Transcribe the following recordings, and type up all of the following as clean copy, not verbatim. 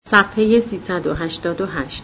صفحه 388.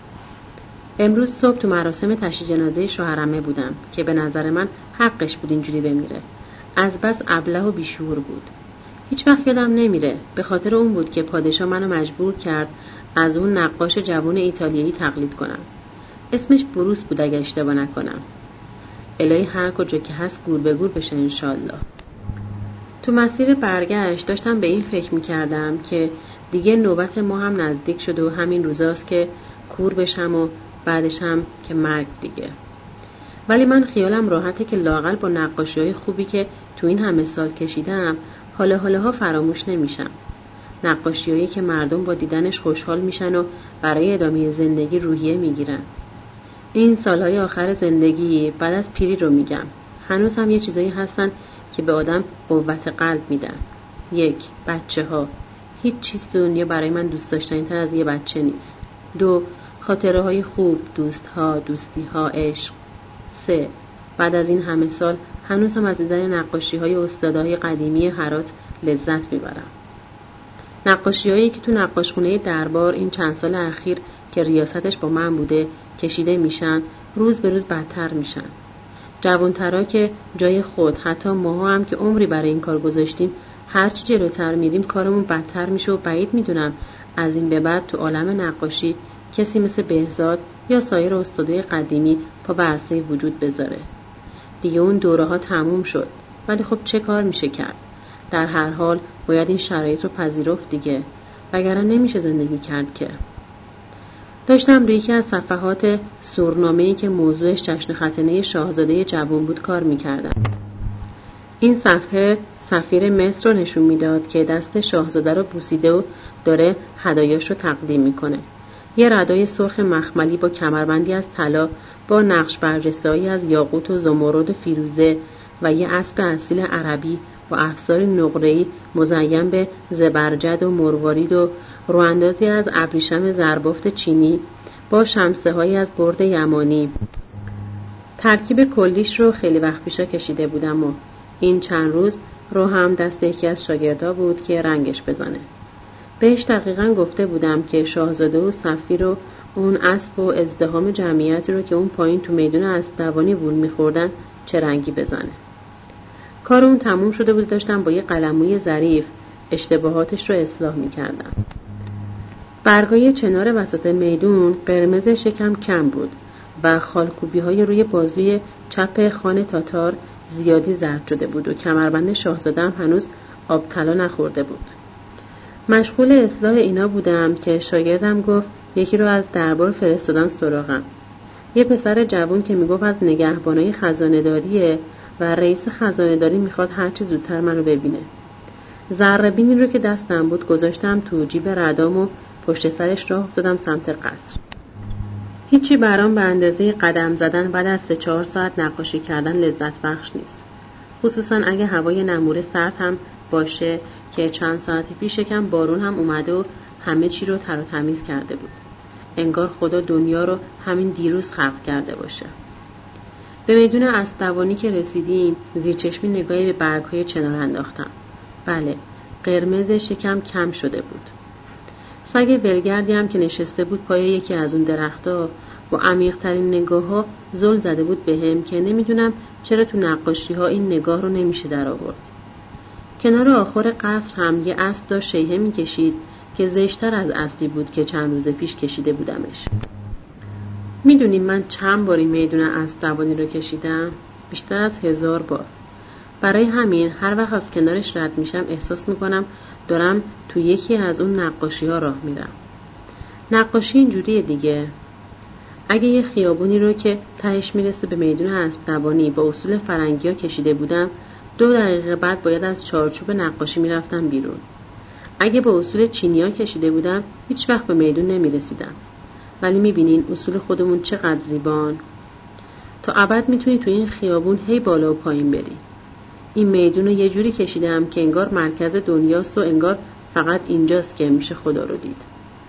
امروز صبح تو مراسم تشییع جنازه شوهرمه بودم که به نظر من حقش بود اینجوری بمیره. از بس ابله و بیشعور بود. هیچ وقت یادم نمیره. به خاطر اون بود که پادشاه منو مجبور کرد از اون نقاش جوان ایتالیایی تقلید کنم. اسمش بروس بود اگه اشتباه نکنم. الهی هر کجا که هست گور به گور بشه انشالله. تو مسیر برگشت داشتم به این فکر میکردم که دیگه نوبت ما هم نزدیک شده و همین روزاست که کور بشم و بعدش هم که مرگ دیگه. ولی من خیالم راحته که لااقل با نقاشی‌های خوبی که تو این همه سال کشیدم حالا فراموش نمیشم. نقاشی‌هایی که مردم با دیدنش خوشحال میشن و برای ادامه زندگی روحیه میگیرن. این سالهای آخر زندگی بعد از پیری رو میگم. هنوز هم یه چیزایی هستن که به آدم قوت قلب میدن. 1. بچه‌ها. هیچ چیز دنیا برای من دوست داشتنی‌تر از یه بچه نیست. 2. خاطره‌های خوب، دوست‌ها، دوستی‌ها، عشق. 3. بعد از این همه سال هنوز هم از دیدن نقاشی‌های استادای قدیمی هرات لذت میبرم. نقاشی‌هایی که تو نقاشخونه دربار این چند سال اخیر که ریاستش با من بوده کشیده میشن، روز به روز بدتر میشن. جوان‌ترا که جای خود، حتی ماها هم که عمری برای این کار گذاشتیم، هرچی جلوتر میریم کارمون بدتر میشه و بعید میدونم از این به بعد تو عالم نقاشی کسی مثل بهزاد یا سایر استادای قدیمی پا بر عرصه وجود بذاره. دیگه اون دوره ها تموم شد. ولی خب چه کار میشه کرد؟ در هر حال باید این شرایط رو پذیرفت دیگه، وگرنه نمیشه زندگی کرد که. داشتم روی یکی از صفحات سورنامه‌ای که موضوعش جشن ختنه شاهزاده جوان بود کار میکردم. این صفحه سفیر مصر رو نشون میداد که دست شاهزاده رو بوسیده و داره هدایاش رو تقدیم میکنه. یه ردای سرخ مخملی با کمربندی از طلا با نقش برجسته‌ای از یاقوت و زمرد و فیروزه و یه اسب اصیل عربی و افسار نقره‌ای مزین به زبرجد و مروارید و رواندازی از ابریشم زربافت چینی با شمسه‌هایی از برد یمانی. ترکیب کلیش رو خیلی وقت پیشا کشیده بودم و این چند روز رو هم دست یکی از شاگردا بود که رنگش بزنه. بهش دقیقاً گفته بودم که شاهزاده و سفیر و اون اسب و ازدحام جمعیتی رو که اون پایین تو میدون اسب‌دوانی وول می‌خوردن چه رنگی بزنه. کار اون تموم شده بود. داشتم با یه قلموی ظریف اشتباهاتش رو اصلاح می‌کردم. برگای چنار وسط میدون قرمزش یکم کم بود و خالکوبی‌های روی بازوی چپ خان تاتار زیادی زرد شده بود و کمربند شاهزاده هم هنوز آب طلا نخورده بود. مشغول اصلاح اینا بودم که شاگردم گفت یکی رو از دربار فرستادن سراغم. یه پسر جوان که میگفت از نگهبانای خزانه‌داریه و رئیس خزانه‌داری میخواد هرچی زودتر منو ببینه. ذره‌بینی رو که دستم بود گذاشتم تو جیب ردام و پشت سرش راه افتادم سمت قصر. هیچی برام به اندازه قدم زدن بعد از 3-4 ساعت نقاشی کردن لذت بخش نیست. خصوصا اگه هوای نموره سرد هم باشه که چند ساعت پیش یکم بارون هم اومده و همه چی رو تر و تمیز کرده بود. انگار خدا دنیا رو همین دیروز خلق کرده باشه. به میدون اسب‌دوانی که رسیدیم زیر چشمی نگاهی به برگ‌های چنار انداختم. بله، قرمزش یکم کم شده بود. سگ ولگردی هم که نشسته بود پای یکی از اون درخت‌ها با عمیق‌ترین نگاه‌ها زل زده بود بهم که نمیدونم چرا تو نقاشی‌ها این نگاه رو نمیشه در آورد. کنار آخر قصر هم یه اسب داشت شیهه می‌کشید که زشتر از اصلی بود که چند روز پیش کشیده بودمش. میدونیم من چند باری میدون اسب‌دوانی رو کشیدم؟ بیشتر از 1000 بار. برای همین هر وقت از کنارش رد میشم احساس میکنم دارم تو یکی از اون نقاشی‌ها راه میرم. نقاشی اینجوریه دیگه. اگه یه خیابونی رو که تهش میرسه به میدون اسب‌دوانی با اصول فرنگی‌ها کشیده بودم 2 دقیقه بعد باید از چارچوب نقاشی میرفتم بیرون. اگه با اصول چینی‌ها کشیده بودم هیچ وقت به میدون نمیرسیدم. ولی میبینین اصول خودمون چقدر زیبان. تا ابد میتونی تو این خیابون هی بالا و پایین بری. این میدون رو یه جوری کشیدم که انگار مرکز دنیاست و انگار فقط اینجاست که میشه خدا رو دید.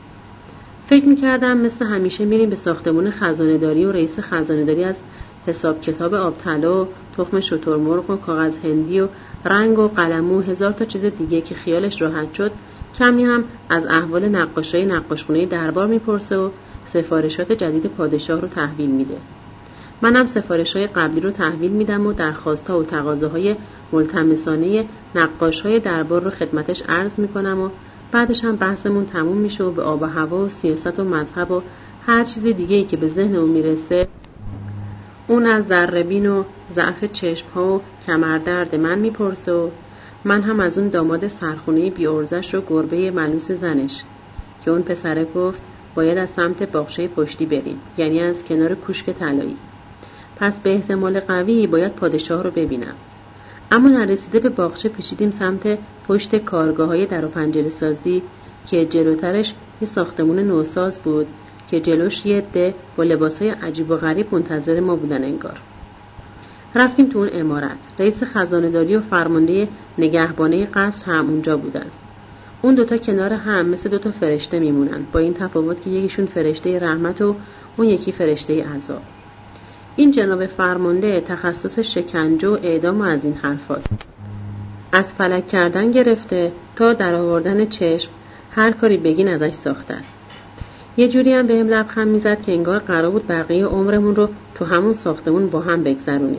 فکر میکردم مثل همیشه میریم به ساختمون خزانه‌داری و رئیس خزانه‌داری از حساب کتاب آب طلا و تخم شترمرغ و کاغذ هندی و رنگ و قلم و 1000 تا چیز دیگه که خیالش راحت شد کمی هم از احوال نقاشای نقاشخونه دربار میپرسه و سفارشات جدید پادشاه رو تحویل میده. منم سفارش‌های قبلی رو تحویل میدم و درخواست‌ها و تقاضاهای ملتمسانه نقاش‌های دربار رو خدمتش عرض میکنم و بعدش هم بحثمون تموم میشه و به آب و هوا و سیاست و مذهب و هر چیز دیگه‌ای که به ذهن اون میرسه اون از ذره‌بین و ضعف چشم‌ها و کمردرد من میپرسه و من هم از اون داماد سرخونه بی‌عرضه‌ش و گربه ملوس زنش که اون پسره گفت باید از سمت باغچه پشتی بریم، یعنی از کنار کوشک طلایی. پس به احتمال قوی باید پادشاه رو ببینم. اما نرسیده به باغچه پیچیدیم سمت پشت کارگاه‌های در و پنجره سازی که جلوترش یه ساختمون نوساز بود که جلوش یه عده با لباسای عجیب و غریب منتظر ما بودن انگار. رفتیم تو اون عمارت. رئیس خزانه‌داری و فرمانده نگهبانه قصر هم اونجا بودن. اون دوتا کنار هم مثل دوتا فرشته میمونن، با این تفاوت که یکیشون فرشته رحمت و اون یکی فرشته عذاب. این جناب فرمانده تخصص شکنجه و اعدام و از این حرفاست. از فلک کردن گرفته تا در آوردن چشم هر کاری بگین ازش ساخته است. یه جوری هم بهم لبخند میزد که انگار قرار بود بقیه عمرمون رو تو همون ساختمون با هم بگذرونیم.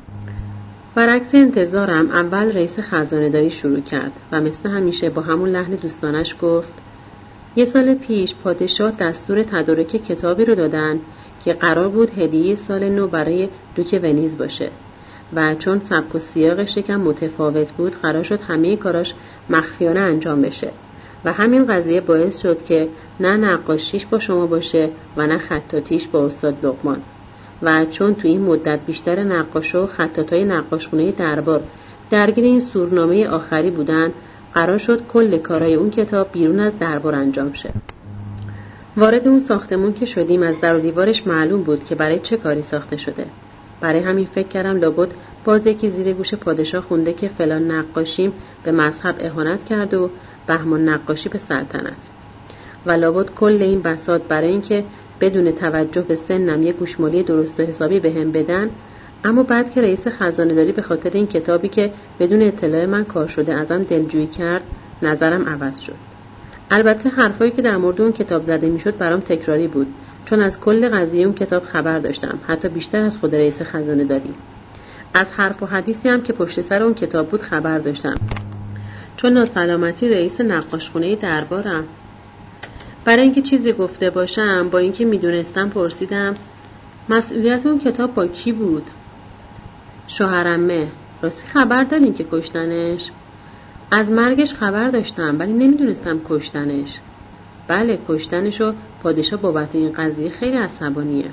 برعکس انتظارم اول رئیس خزانه‌داری شروع کرد و مثل همیشه با همون لحن دوستانش گفت یه سال پیش پادشاه دستور تدارک کتابی رو دادن که قرار بود هدیه سال نو برای دوک ونیز باشه و چون سبک و سیاقش یکم متفاوت بود قرار شد همه کاراش مخفیانه انجام بشه و همین قضیه باعث شد که نه نقاشیش با شما باشه و نه خطاطیش با استاد لقمان و چون تو این مدت بیشتر نقاشا و خطاطای نقاشخونه دربار درگیر این سورنامه آخری بودن قرار شد کل کارهای اون کتاب بیرون از دربار انجام شه. وارد اون ساختمون که شدیم از در و دیوارش معلوم بود که برای چه کاری ساخته شده. برای همین فکر کردم لابد باز یکی زیر گوش پادشاه خونده که فلان نقاشیم به مذهب اهانت کرد و بهمان نقاشی به سلطنت. و لابد کل این بساط برای اینکه بدون توجه به سنم یه گوشمالی درست و حسابی بهم بدن. اما بعد که رئیس خزانه‌داری به خاطر این کتابی که بدون اطلاع من کار شده ازم دلجویی کرد نظرم عوض شد. البته حرفایی که در مورد اون کتاب زده میشد برام تکراری بود چون از کل قضیه اون کتاب خبر داشتم، حتی بیشتر از خود رئیس خزانه‌داری. از حرف و حدیثی هم که پشت سر اون کتاب بود خبر داشتم چون ناسلامتی رئیس نقاشخونه دربارم. برای اینکه چیزی گفته باشم با اینکه میدونستم پرسیدم مسئولیت اون کتاب با کی بود؟ شوهرمه. راستی خبر دارین که کشتنش؟ از مرگش خبر داشتم ولی نمیدونستم کشتنش. بله کشتنشو پادشاه بابت این قضیه خیلی عصبانیه.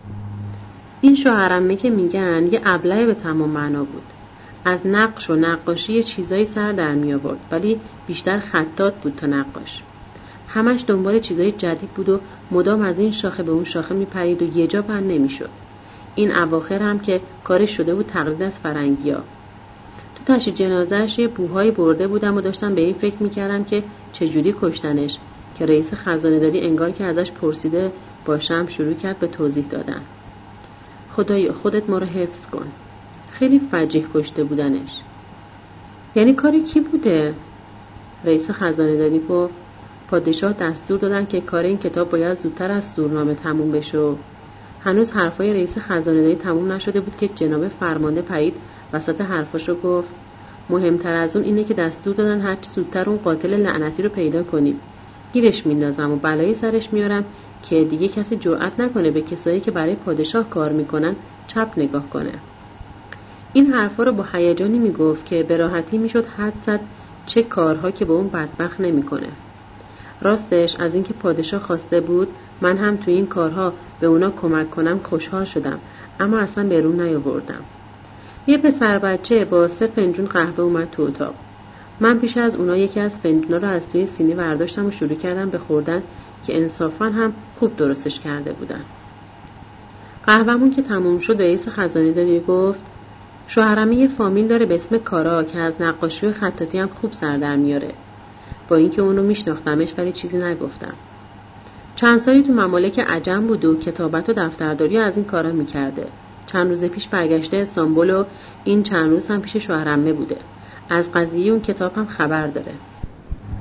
این شوهرمه که میگن یه ابله به تمام معنا بود. از نقش و نقاشی یه چیزایی سر در می آورد ولی بیشتر خطاط بود تا نقاش. همش دنبال چیزای جدید بود و مدام از این شاخه به اون شاخه میپرید و یه جا بند نمیشد. این اواخر هم که کارش شده بود تقلید از فرنگیا. تو تشییع جنازه‌اش یه بوهایی برده بودم و داشتم به این فکر میکردم که چجوری کشتنش که رئیس خزانه‌داری انگار که ازش پرسیده باشم شروع کرد به توضیح دادن. خدایا خودت ما رو حفظ کن. خیلی فجیح کشته بودنش. یعنی کاری کی بوده؟ رئیس خزانه‌داری گفت پادشاه دستور دادن که کار این کتاب باید زودتر از سورنامه تموم بشه. هنوز حرفای رئیس خزانه‌داری تموم نشده بود که جناب فرمانده پرید وسط حرفاشو گفت مهمتر از اون اینه که دستور دادن هر چه زودتر اون قاتل لعنتی رو پیدا کنیم. گیرش میندازم و بلایی سرش میارم که دیگه کسی جرئت نکنه به کسایی که برای پادشاه کار میکنن چپ نگاه کنه. این حرفا رو با هیجانی میگفت که به راحتی میشد حد زد چه کارها که به اون بدبخت نمیکنه. راستش از اینکه پادشاه خواسته بود من هم تو این کارها به اونا کمک کنم خوشحال شدم اما اصلا به رو نیاوردم. یه پسر بچه با 3 فنجون قهوه اومد تو اتاق. من پیش از اونا یکی از فنجونا رو از توی سینی برداشتم و شروع کردم به خوردن که انصافاً هم خوب درستش کرده بودن. قهوه‌مون که تموم شد رئیس خزانه‌داری گفت شوهرمه یه فامیل داره به اسم کارا که از نقاشی و خطاطی هم خوب سر در میاره. با اینکه اونو میشناختمش ولی چیزی نگفتم. چند سالی تو ممالک عجم بود و کتابت و دفترداری از این کارا میکرده. چند روز پیش برگشته استانبول و این چند روز هم پیش شوهرمه بوده. از قضیه اون کتاب هم خبر داره.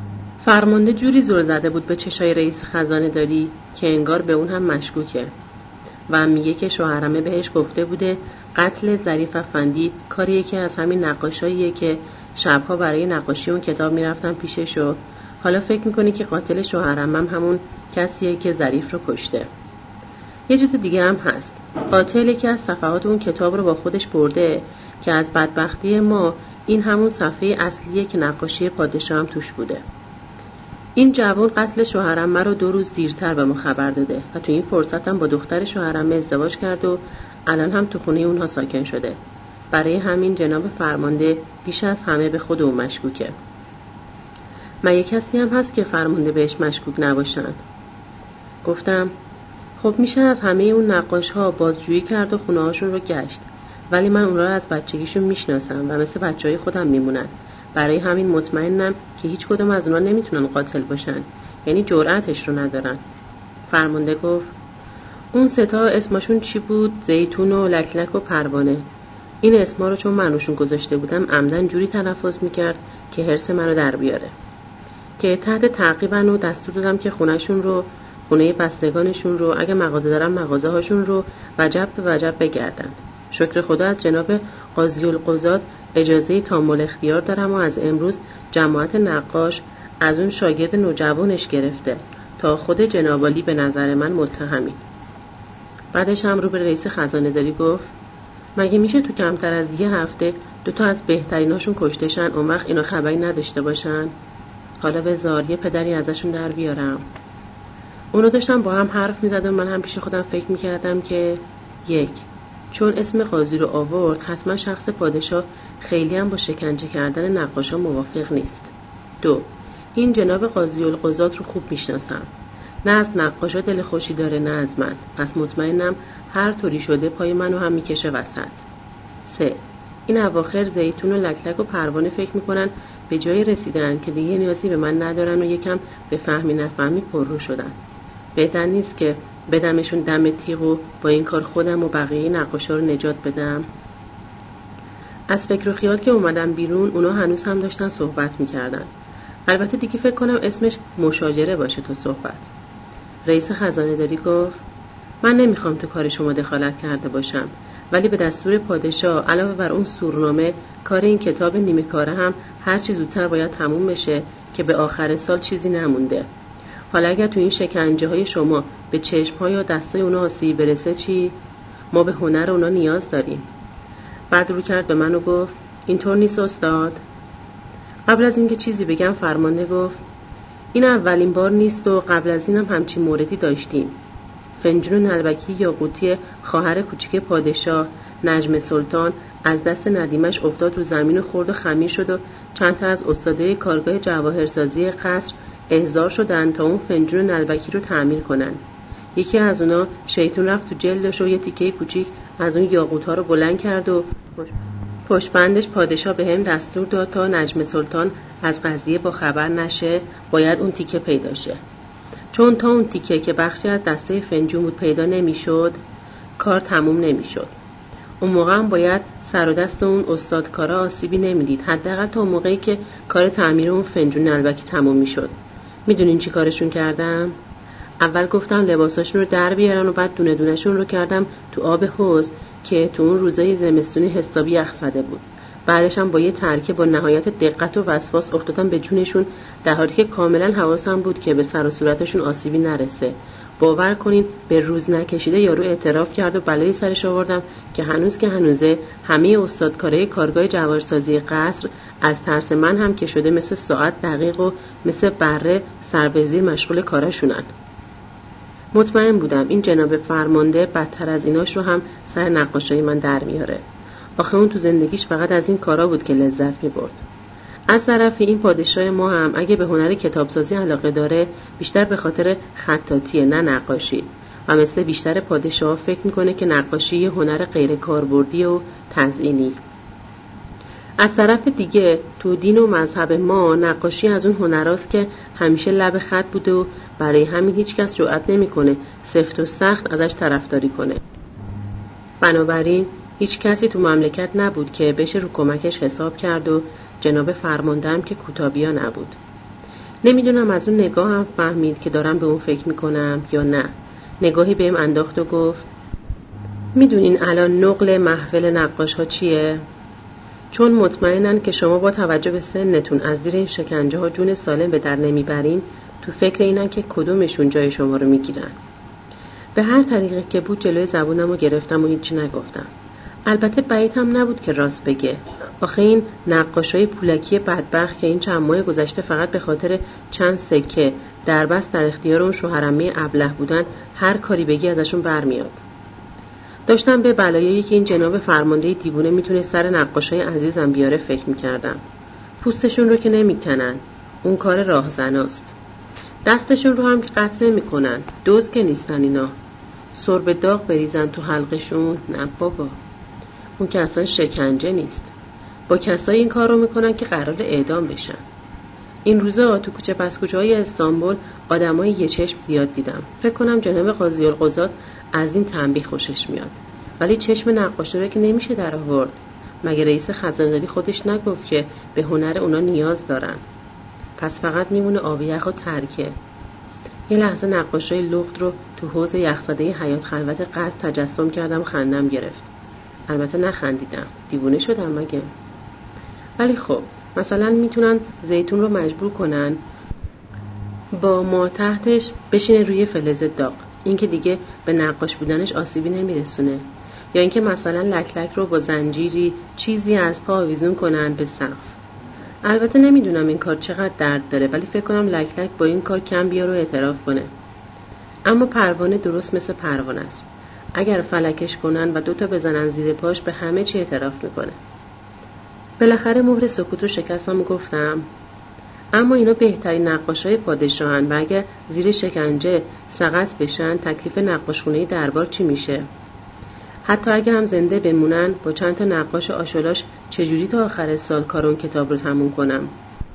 فرمانده جوری زل زده بود به چشای رئیس خزانه داری که انگار به اون هم مشکوکه و میگه که شوهرمه بهش گفته بوده قتل ظریف افندی کاریه که از همین نقاشاییه که شبها برای نقاشی اون کتاب میرفتن پیشش و حالا فکر میکنه که قاتل شوهرمم همون کسیه که ظریف رو کشته. یه چیز دیگه هم هست. قاتلی که از صفحات اون کتاب رو با خودش برده که از بدبختی ما این همون صفحه اصلیه که نقاشی پادشاه هم توش بوده. این جوان قتل شوهرمه رو 2 روز دیرتر به ما خبر داده و تو این فرصت هم با دختر شوهرمه ازدواج کرد و الان هم تو خونه اونها ساکن شده. برای همین جناب فرمانده بیش از همه به خود اون مشکوکه. مگه کسی هم هست که فرمانده بهش مشکوک نباشن؟ گفتم خب میشه از همه اون نقاش ها بازجویی کرد و خونه هاشون رو گشت، ولی من اون رو از بچگیشون میشناسم و مثل بچهای خودم میمونن. برای همین مطمئنم که هیچ کدوم از اونا نمیتونن قاتل باشن، یعنی جرأتش رو ندارن. فرمانده گفت اون 3 اسمشون چی بود؟ زیتون و لکلک و پروانه. این اسما رو چون من روشون گذاشته بودم عمدن جوری تلفظ میکرد که حرص منو در بیاره، که تحت تعقیبن و دستور دادم که خونهشون رو، خونه بستگانشون رو، اگه مغازه دارن مغازه هاشون رو وجب به وجب بگردن. شکر خدا از جناب قاضی القضات اجازه تام الاختیار دارم و از امروز جماعت نقاش از اون شاگرد نوجوانش گرفته تا خود جناب عالی به نظر من متهمی. بعدش هم رو به رئیس خزانه داری گفت مگه میشه تو کمتر از 1 هفته 2 از بهتریناشون کشتشن اون وقت اینا خبری نداشته باشن؟ حالا بذار یه پدری ازشون در بیارم. اونا داشتن با هم حرف میزدن، من هم پیش خودم فکر میکردم که 1 چون اسم قاضی رو آورد حتما شخص پادشاه خیلی هم با شکنجه کردن نقاشا موافق نیست. 2 این جناب قاضی القضات رو خوب میشناسم، نه از نقاشا دل خوشی داره نه از من، پس مطمئنم هر طوری شده پای منو هم میکشه وسط. 3 این اواخر زیتون و لکلک و پروانه فکر میکنن به جای رسیدن که دیگه نیازی به من ندارن و یکم به فهمی نفهمی پررو شدن. بهتر نیست که بدمشون دم تیغ و با این کار خودم و بقیه نقاشا رو نجات بدم؟ از فکر و خیال که اومدم بیرون اونا هنوز هم داشتن صحبت میکردن. البته دیگه فکر کنم اسمش مشاجره باشه تو صحبت. رئیس خزانه داری گفت من نمیخوام تو کار شما دخالت کرده باشم، ولی به دستور پادشاه علاوه بر اون سورنامه کار این کتاب نیمه کاره هم هر چی زودتر باید تموم بشه که به آخر سال چیزی نمونده. حالا اگر تو این شکنجه های شما به چشم ها یا دستای اونا آسیب برسه چی؟ ما به هنر اونا نیاز داریم. بعد رو کرد به من و گفت اینطور نیست استاد. قبل از اینکه چیزی بگم فرمانده گفت این اولین بار نیست و قبل از اینم همچین موردی داشتیم. فنجون نلبکی یاقوتی خواهر کوچیک پادشاه نجم سلطان از دست ندیمش افتاد رو زمین و خورد و خمیر شد و چند تا از استادای کارگاه جواهرسازی قصر احضار شدن تا اون فنجون نلبکی رو تعمیر کنن. یکی از اونا شیطون رفت تو جلدش و یه تیکه کوچیک از اون یاقوت‌ها رو بلند کرد و پشتبندش پادشاه به هم دستور داد تا نجم سلطان از قضیه با خبر نشه، باید اون تیکه پیدا شه. چون تا اون تیکه که بخشی از دسته فنجون بود پیدا نمیشد، کار تموم نمیشد. اون موقع هم باید سر و دست اون استادکارا آسیبی نمیدید، حداقل تا اون موقعی که کار تعمیر اون فنجون نلبکی تموم میشد. میدونین چی کارشون کردم؟ اول گفتم لباساشون رو در بیارن و بعد دونه دونهشون رو کردم تو آب حوض که تو اون روزای زمستونی حسابی یخ زده بود. بعدش هم با یه ترکیب با نهایت دقت و وسواس افتادم به جونشون، در حالی که کاملا حواسم بود که به سر و صورتشون آسیبی نرسه. باور کنین به روز نکشیده یارو اعتراف کرد و بلایی سرش آوردم که هنوزه همه استادکارای کارگاه جواهرسازی قصر از ترس من هم که شده مثل ساعت دقیق و مثل بره سر به زیر مشغول کاراشونن. مطمئن بودم این جناب فرمانده بدتر از ایناش رو هم سر نقاشای من در میاره. آخه اون تو زندگیش فقط از این کارا بود که لذت می‌برد. از طرفی این پادشاه ما هم اگه به هنر کتابسازی علاقه داره بیشتر به خاطر خطاطیه نه نقاشی، و مثل بیشتر پادشاه فکر میکنه که نقاشی یه هنر غیر کاربردی و تزئینی. از طرف دیگه تو دین و مذهب ما نقاشی از اون هنراست که همیشه لب خط بوده و برای همین هیچ کس جرئت نمیکنه سفت و سخت ازش طرفداری کنه. بنابراین هیچ کسی تو مملکت نبود که بشه رو کمکش حساب کرد و جناب فرماندهم که کوتابیا نبود. نمیدونم از اون نگاه هم فهمید که دارم به اون فکر میکنم یا نه. نگاهی بهم انداخت و گفت میدونین الان نقل محفل نقاش ها چیه؟ چون مطمئنن که شما با توجه به سنتون از زیر این شکنجه ها جون سالم به در نمیبرین، تو فکر اینن که کدومشون جای شما رو میگیرن. به هر طریقی که بود جلوی زبونم رو گرفتم و هیچی نگفتم. البته بعید هم نبود که راست بگه. آخه این نقاشای پولکی بدبخت که این چند ماه گذشته فقط به خاطر چند سکه دربست در اختیار اون شوهرعمه ابله بودن، هر کاری بگی ازشون برمیاد. داشتم به بلایایی که این جناب فرمانده دیوونه میتونه سر نقاشای عزیزم بیاره فکر میکردم. پوستشون رو که نمیکنن، اون کار راهزناست. دستشون رو هم که قطع نمیکنن، دوز که نیستن اینا. سرب داغ بریزن تو حلقشون؟ نه بابا، اون که اصلا شکنجه نیست. با کسایی این کار رو میکنن که قرار اعدام بشن. این روزا تو کوچه پس کوچه های استانبول آدمای یه چشم زیاد دیدم. فکر کنم جناب قاضی القضات از این تنبیه خوشش میاد. ولی چشم نقاشا رو که نمیشه در آورد. مگه رئیس خزانداری خودش نگفت که به هنر اونا نیاز دارن؟ پس فقط میمونه آب یخ و ترکه. یه لحظه نقاشای لخت رو تو حوض یخزده حیات خلوت قصد تجسم کردم و خندم گرفت. البته نخندیدم، دیوونه شدم مگه؟ ولی خب مثلا میتونن زیتون رو مجبور کنن با ما تحتش بشینه روی فلز داغ، این که دیگه به نقاش بودنش آسیبی نمیرسونه. یا اینکه مثلا لک لک رو با زنجیری چیزی از پا آویزون کنن به سقف. البته نمیدونم این کار چقدر درد داره، ولی فکر کنم لک لک با این کار کم بیاره و اعتراف کنه. اما پروانه درست مثل پروانه است. اگر فلکش کنن و دوتا بزنن زیر پاش به همه چی اعتراف میکنه. بالاخره مهر سکوت رو شکستم و گفتم اما اینا بهترین نقاشای پادشاهن و اگه زیر شکنجه سقط بشن تکلیف نقاشخونه دربار چی میشه؟ حتی اگه هم زنده بمونن با چند تا نقاش آشولاش چجوری تا آخر سال کار اون کتاب رو تموم کنم؟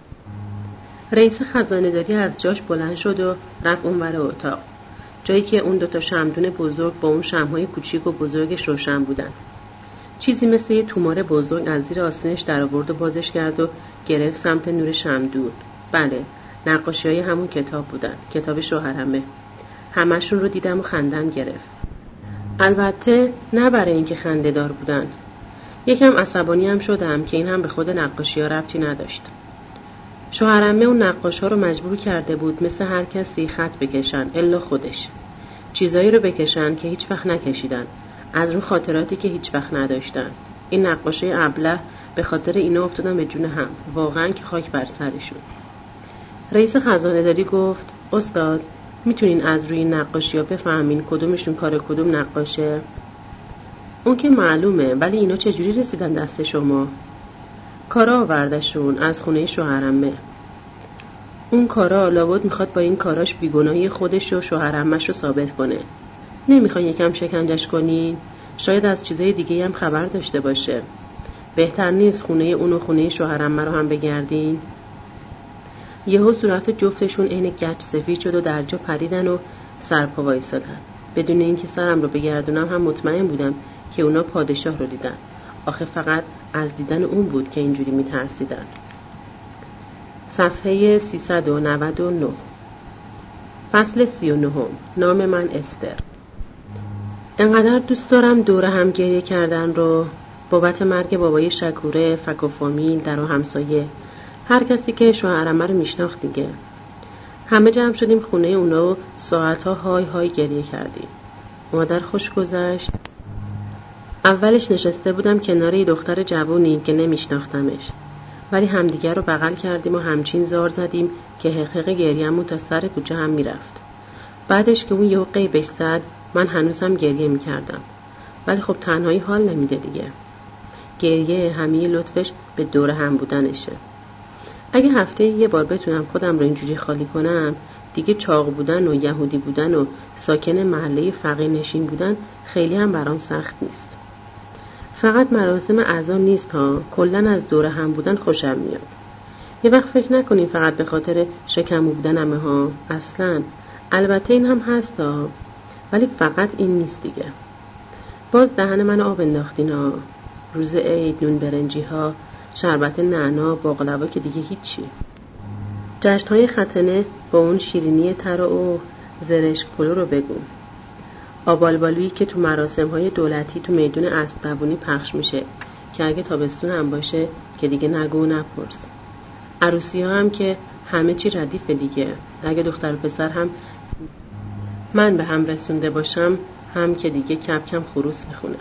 رئیس خزانه‌داری از جاش بلند شد و رفت اونور اتاق، جایی که اون دوتا شمعدون بزرگ با اون شمعهای کوچیک و بزرگش روشن بودن. چیزی مثل یه تومار بزرگ از زیر آستینش در آورد و بازش کرد و گرفت سمت نور شمعدون. بله، نقاشی‌های همون کتاب بودن، کتاب شوهرمه. همشون رو دیدم و خندم گرفت. البته نه برای اینکه خنده‌دار بودن. یکم عصبانی هم شدم که این هم به خود نقاشی‌ها ربطی نداشت. شوهرمه اون نقاش‌ها رو مجبور کرده بود مثل هر کسی خط بکشن الا خودش. چیزایی رو بکشن که هیچ وقت نکشیدن، از رو خاطراتی که هیچ وقت نداشتن. این نقاشی ابله به خاطر اینا افتادن به جون هم، واقعا که خاک بر سرشون. رئیس خزانه‌داری گفت استاد میتونین از روی این نقاشی‌ها بفهمین کدومشون کار کدوم نقاشه؟ اون که معلومه، ولی اینا چجوری رسیدن دست شما؟ کارا آوردشون از خونه شوهرمه. اون کارا لابد میخواد با این کاراش بیگناهی خودش و شوهرمش رو ثابت کنه. نمیخوان یکم شکنجش کنین؟ شاید از چیزای دیگه هم خبر داشته باشه. بهتر نیست خونه اون و خونه شوهرمه رو هم بگردین؟ یهو صورت جفتشون عین گچ سفید شد و در جا پریدن و سرپا وایسادن. بدون اینکه سرم رو بگردونم هم مطمئن بودم که اونا پادشاه رو دیدن. آخه فقط از دیدن اون بود که اینجوری میترسیدن. صفحه 399. فصل 39. نام من استر. انقدر دوست دارم دور هم گریه کردن رو، بابت مرگ بابای شکوره، فک و فامیل، در و همسایه، هر کسی که شوهرمه رو میشناخت دیگه. همه جمع شدیم خونه اونا و ساعتها های های گریه کردیم. مادر خوش گذشت. اولش نشسته بودم کنار یه دختر جوونی که نمیشناختمش، ولی همدیگر رو بغل کردیم و همچین زار زدیم که حقیق گریه‌مون تا سر کوچه هم میرفت. بعدش که اون یهو غیبش زد من هنوزم گریه میکردم، ولی خب تنهایی حال نمیده دیگه. گریه همه لطفش به دور هم بودنشه. اگه هفته یه بار بتونم خودم رو اینجوری خالی کنم، دیگه چاق بودن و یهودی بودن و ساکن محله فقیر نشین بودن خیلی هم برام سخت نیست. فقط مراسم عزا نیست ها، کلن از دور هم بودن خوشم میاد. یه وقت فکر نکنین فقط به خاطر شکمو بودنمه ها، اصلا. البته این هم هست ها، ولی فقط این نیست دیگه. باز دهن من آب انداختین ها. روز عید، نون برنجی ها، شربت نعنا، باقلوا که دیگه هیچی. جشن‌های ختنه با اون شیرینی تر و زرشک پلو رو بگو. آبالبالویی که تو مراسم‌های دولتی تو میدون اسب دوونی پخش میشه که اگه تابستون هم باشه که دیگه نگو و نپرس. عروسی‌ها هم که همه چی ردیف دیگه. اگه دختر و پسر هم من به هم رسونده باشم هم که دیگه کم کم خروس میخونه.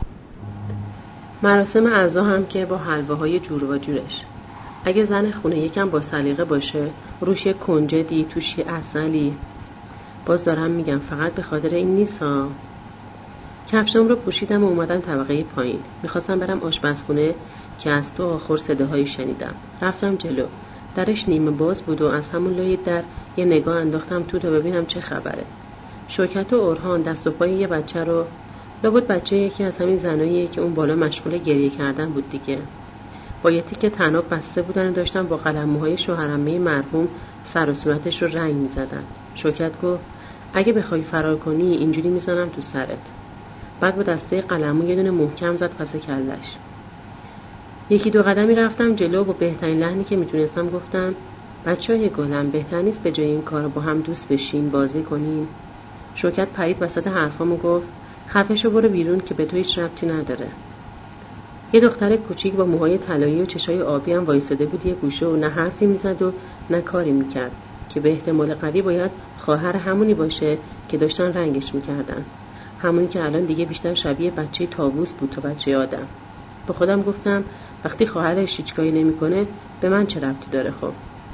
مراسم عزا هم که با حلواهای جور و جورش. اگه زن خونه یکم با سلیقه باشه، روش یک کنجدی، توش یه عسلی. باز دارم میگم فقط به خاطر این نیست ها. کفشام رو پوشیدم و اومدم طبقه پایین. میخواستم برم آشپزخونه که از تو آخر صداهایی شنیدم. رفتم جلو. درش نیمه باز بود و از همون لای در یه نگاه انداختم تو تا ببینم چه خبره. شوکت و اورهان دست و پای یه بچه رو، لابد بچه یکی از همین زناییه که اون بالا مشغول گریه کردن بود دیگه. با یه تیکه طناب بسته بودن و داشتن با قلموهای شوهرعمه مرحوم سر و صورتش رو رنگ می‌زدن. شوکت گفت اگه بخوای فرار کنی اینجوری میزنم تو سرت. بعد با دسته قلمو یه دونه محکم زد پس کلش. یکی دو قدمی رفتم جلو، با بهترین لحنی که میتونستم گفتم بچه‌های گلم بهتر نیست به جای این کارو با هم دوست بشین بازی کنین؟ شوکت پرید وسط حرفامو گفت خفه شو برو بیرون که به تو هیچ ربطی نداره. یه دختر کوچیک با موهای طلایی و چشای آبی هم وایساده بود یه گوشه و نه حرفی میزد و نه کاری میکرد که به احتمال قوی باید خواهر همونی باشه که داشتن رنگش میکردن، همونی که الان دیگه بیشتر شبیه بچه طاووس بود تا بچه آدم. با خودم گفتم وقتی خواهرش هیچ کاری نمیکنه به من چه ربطی داره. خب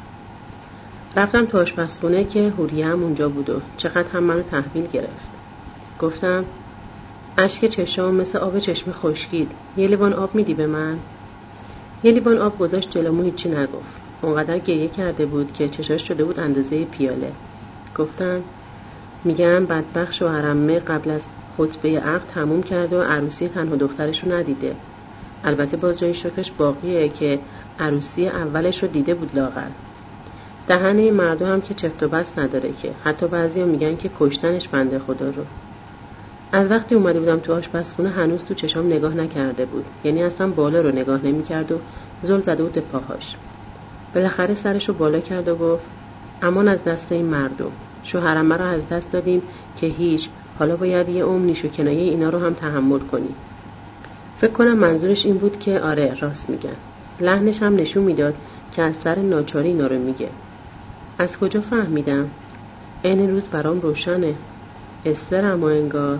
رفتم تو آشپزخونه که حوریه هم اونجا بود و چقدر هم منو تحویل گرفت. گفتم اشک چشام مثل آب چشمه خشکید، یه لیوان آب میدی به من؟ یه لیوان آب گذاشت جلومو، هیچی نگفت. اونقدر گریه کرده بود که چشاش شده بود اندازه پیاله. گفتم میگم بدبخت شوهرعمه قبل از خطبه عقد تموم کرده و عروسی تنها دخترشو ندیده. البته باز جای شکرش باقیه که عروسی اولش رو دیده بود لاغر. دهنه مردم هم که چفت و بست نداره که، حتی بعضیا میگن که کشتنش بنده خدا رو. از وقتی اومده بودم تو آشپزخونه هنوز تو چشام نگاه نکرده بود، یعنی اصلا بالا رو نگاه نمی‌کرد و زل زده بود به پاهاش. بالاخره سرش رو بالا کرد و گفت امان از دست این مردم، شوهرعمه رو از دست دادیم که هیچ، حالا باید یه عمر نیش و کنایه اینا رو هم تحمل کنی. فکر کنم منظورش این بود که آره راست میگن. لحنش هم نشون میداد که از سر ناچاری اینا رو میگه. از کجا فهمیدم؟ این روز برام روشنه. استر اما انگار.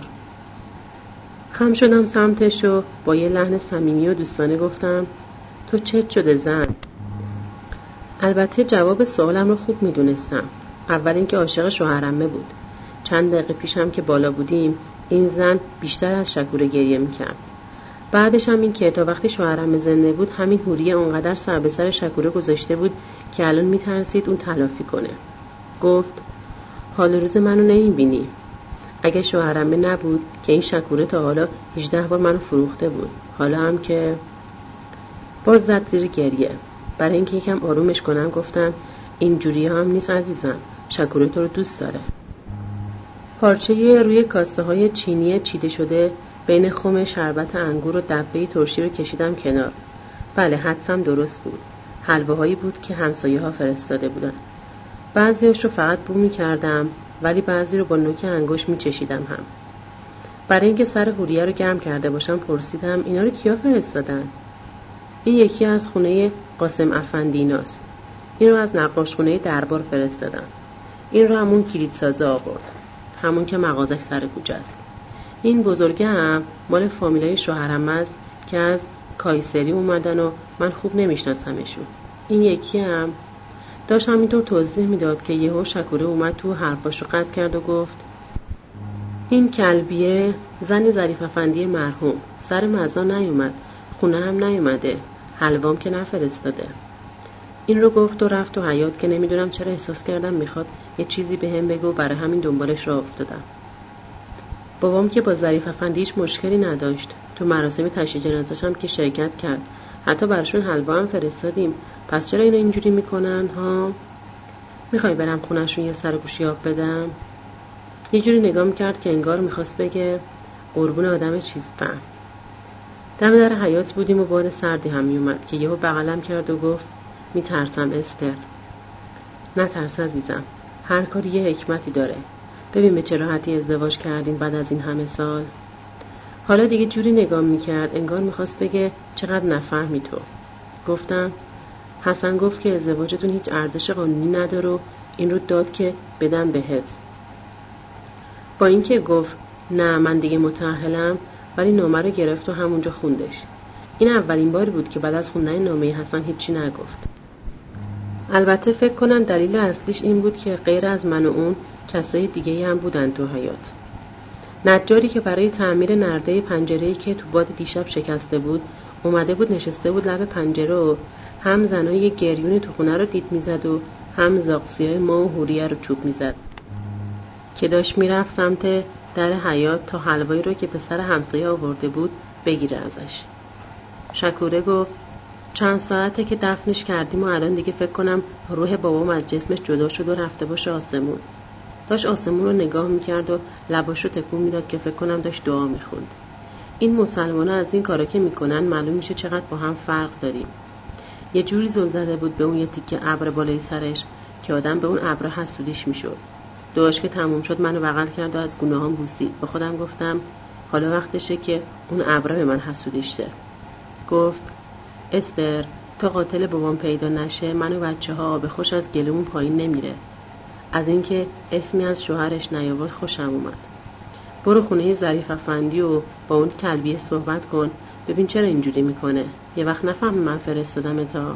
خم شدم سمتش و با یه لحن صمیمی و دوستانه گفتم تو چت شده زن؟ البته جواب سوالم رو خوب میدونستم. اول اینکه عاشق شوهرعمه بود. چند دقیقه پیشم که بالا بودیم این زن بیشتر از شکوره گریه میکرد. بعدش هم این که تا وقتی شوهرعمه زنده بود همین حوریه اونقدر سر به سر شکوره گذاشته بود که الان میترسید اون تلافی کنه. گفت حال روز منو نمیبینی؟ اگه شوهرعمه نبود که این شکوره تا حالا 18 بار منو فروخته بود. حالا هم که باز زد زیر گریه. برای اینکه یکم آرومش کنم گفتم اینجوری هم نیست عزیزم، شکوره تو رو دوست داره. پارچه روی کاسه های چینی چیده شده بین خم شربت انگور و دبه ترشی رو کشیدم کنار. بله حدسم درست بود. حلواهایی بود که همسایه ها فرستاده بودن. بعضیاش رو فقط بو می کردم ولی بعضی رو با نوک انگشت می چشیدم هم. برای اینکه سر حوریه رو گرم کرده باشم پرسیدم اینا رو کیا فرستادن؟ این یکی از خونه قاسم افندیناست. این رو از نقاشخونه دربار فرستادن. این رو همون کلیدسازه آورد، همون که مغازش سر کوچه است. این بزرگه هم مال فامیلای شوهرعمه است که از کایسری اومدن و من خوب نمیشناسمشون. این یکی هم داشت همینطور توضیح میداد که یهو شکوره اومد تو حرفاشو قطع کرد و گفت این کلبیه زن ظریف افندی مرحوم سر مزا نیومد، خونه هم نیومده، حلوام که نفرستاده. این رو گفت و رفت تو حیاط که نمیدونم چرا احساس کردم میخواد یه چیزی بهم بگه و برای همین دنبالش راه افتادم. بابام که با ظریف افندی هیچ مشکلی نداشت. تو مراسم تشییع جنازه‌ش هم که شرکت کرد. حتی براشون حلوا هم فرستادیم. پس چرا اینا اینجوری میکنن ها؟ میخوای برم خونه‌شون یه سر گوشی آب بدم؟ یه جوری نگاه میکرد که انگار میخواست بگه قربون آدم چیز فهم. دم در حیاط بودیم و باد سردی هم میومد که یهو بغلم کرد و گفت میترسم استر. نترس عزیزم، هر کاری یه حکمتی داره. ببین به چه راحتی ازدواج کردین بعد از این همه سال. حالا دیگه جوری نگاه میکرد انگار میخواست بگه چقدر نفهمی تو. گفتم حسن گفت که ازدواجتون هیچ ارزش قانونی نداره و این رو داد که بدم بهت. با اینکه گفت نه من دیگه متأهلم، ولی نامه رو گرفت و همونجا خوندش. این اولین باری بود که بعد از خوندن نامه حسن هیچی نگفت. البته فکر کنم دلیل اصلیش این بود که غیر از من و اون کسای دیگه‌ای هم بودن تو حیاط. نجاری که برای تعمیر نرده پنجره‌ای که تو باد دیشب شکسته بود اومده بود نشسته بود لب پنجره و هم زنای گریون تو خونه رو دید میزد و هم زاغسیای ما و حوریه رو چوب میزد که داشت میرفت سمت در حیاط تا حلوایی رو که پسر همسایه آورده بود بگیره ازش. شکوره گفت چند ساعته که دفنش کردیم و الان دیگه فکر کنم روح بابام از جسمش جدا شد و رفته باشه آسمون. داشت آسمون رو نگاه میکرد و لباشو تکون میداد که فکر کنم داشت دعا میخوند. این مسلمانا از این کارا که میکنن معلوم میشه چقدر با هم فرق داریم. یه جوری زل زده بود به اون یه تیکه ابر بالای سرش که آدم به اون ابر حسودیش میشد. دعاش که تموم شد منو بغل کرد و از گونه‌هام بوسید. به خودم گفتم حالا وقتشه که اون ابر به من حسودیش شه. گفت استر تا قاتل بابام پیدا نشه من و بچه‌ها آب خوش از گلومون پایین نمیره. از اینکه اسمی از شوهرش نیاورد خوشم اومد. برو خونه ظریف افندی و با اون کلبیه صحبت کن ببین چرا اینجوری میکنه. یه وقت نفهم من فرستادم تا.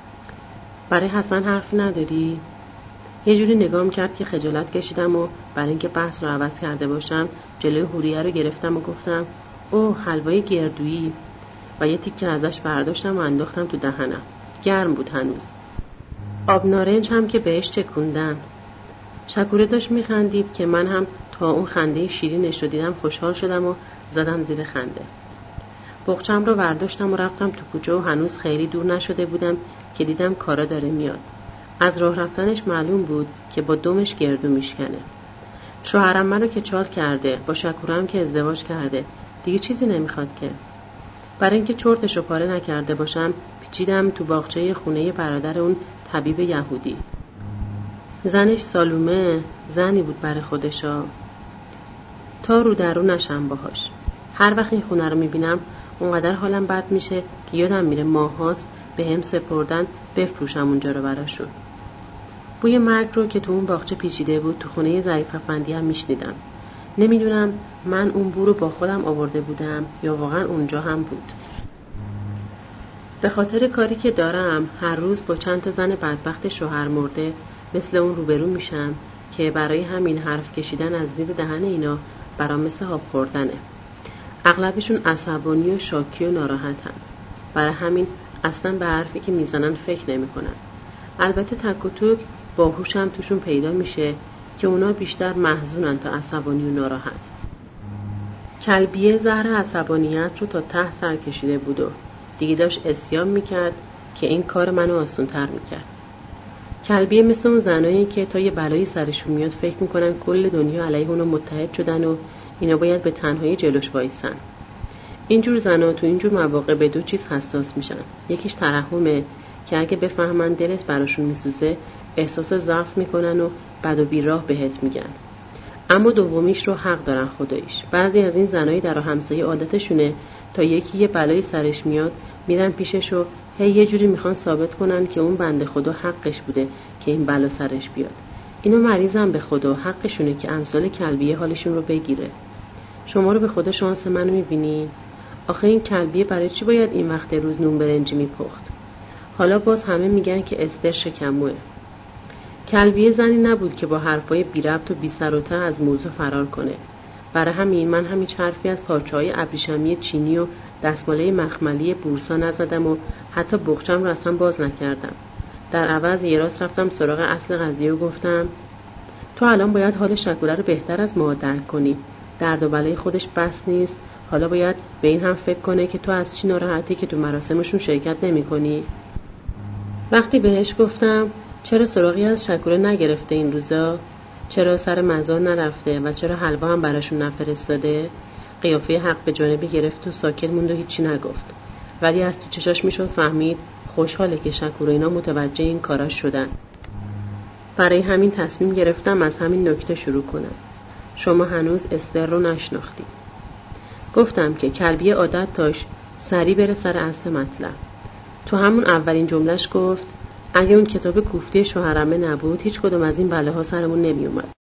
برای حسن حرفی نداری؟ یه جوری نگام کرد که خجالت کشیدم و برای اینکه بحث رو عوض کرده باشم جلوی حوریه رو گرفتم و گفتم اوه حلوای گردویی و یه تیکه ازش برداشتم و انداختم تو دهنم. گرم بود هنوز. آب نارنج هم که بهش چکوندم. شکوره داشت میخندید که من هم تا اون خنده شیرینش رو دیدم خوشحال شدم و زدم زیر خنده. بغچم رو برداشتم و رفتم تو کوچه و هنوز خیلی دور نشده بودم که دیدم کارا داره میاد. از راه رفتنش معلوم بود که با دمش گردو میشکنه. شوهرم منو که چال کرده، با شکورم که ازدواج کرده، دیگه چیزی نمیخواد که. برای اینکه چرتشو پاره نکرده باشم پیچیدم تو باغچه خونه برادر اون طبیب یهودی. زنش سالومه زنی بود برای خودشا. تا رو در رو نشم باهاش. هر وقت این خونه رو میبینم اونقدر حالم بد میشه که یادم میره ماهاست به هم سپردن بفروشم اونجا رو براشون. بوی مرگ رو که تو اون باغچه پیچیده بود تو خونه ظریف افندی هم میشنیدم. نمیدونم من اون بو رو با خودم آورده بودم یا واقعا اونجا هم بود. به خاطر کاری که دارم هر روز با چند تا زن بدبخت شوهر مرده مثل اون روبرو میشم که برای همین حرف کشیدن از زیر دهن اینا برام مثل آب خوردنه. اغلبشون عصبانی و شاکی و ناراحتن. برای همین اصلا به حرفی که میزنن فکر نمی‌کنن. البته تک و توک باهوشم توشون پیدا میشه که اونا بیشتر محزونن تا عصبانی و ناراحت. کلبیه زهر عصبانیت رو تا ته سر کشیده بود و دیگه داشت عصیان میکرد که این کار منو آسون‌تر میکرد. کلبیه مثل اون زنایی که تا یه بلایی سرشون میاد فکر میکنن کل دنیا علیه اونو متحد شدن و اینا باید به تنهایی جلوش وایسن. اینجور زنا تو اینجور مواقع به دو چیز حساس میشن. یکیش ترحمه که اگه بفهمن دلت براشون میسوزه احساس ضعف میکنن و بد و بیراه بهت میگن. اما دومیش رو حق دارن خداییش. بعضی از این زنای در همسایه عادتشونه تا یکی یه بلایی سرش میاد میرن پیشش و هی یه جوری میخوان ثابت کنن که اون بنده خدا حقش بوده که این بلا سرش بیاد. اینو مریضم به خدا حقشونه که امثال کلبیه حالشون رو بگیره. شما رو به خدا شانس منو میبینی؟ آخه این کلبیه برای چی باید این وقت روز نون برنجی میپخت؟ حالا باز همه میگن که استر شکموه. کلبیه زنی نبود که با حرفای بی ربط و بی سر و ته از موضوع فرار کنه. برای همین من هم هیچ حرفی از پارچه‌های ابریشمی چینی و دستماله مخملی بورسا نزدم و حتی بغچم رو اصلا باز نکردم. در عوض یه راست رفتم سراغ اصل قضیه و گفتم تو الان باید حال شکوره رو بهتر از ما درک کنی. درد و بلای خودش بس نیست، حالا باید به این هم فکر کنه که تو از چی ناراحتی که تو مراسمشون شرکت نمی کنی. وقتی بهش گفتم چرا سراغی از شکوره نگرفته این روزا؟ چرا سر مزار نرفته و چرا حلوا هم براشون نفرستاده؟ قیافه حق به جانبی گرفت و ساکت موند و هیچی نگفت. ولی از تو چشاش میشد فهمید خوشحاله که شکوره اینا متوجه این کاراش شدن. برای همین تصمیم گرفتم از همین نکته شروع کنم. شما هنوز استر رو نشناختی. گفتم که کلبی عادت داشت سری بره سر اصل مطلب. تو همون اولین جملهش گفت اگه اون کتاب کوفتی شوهرمه نبود هیچ کدوم از این بلاها سرمون نمی اومد.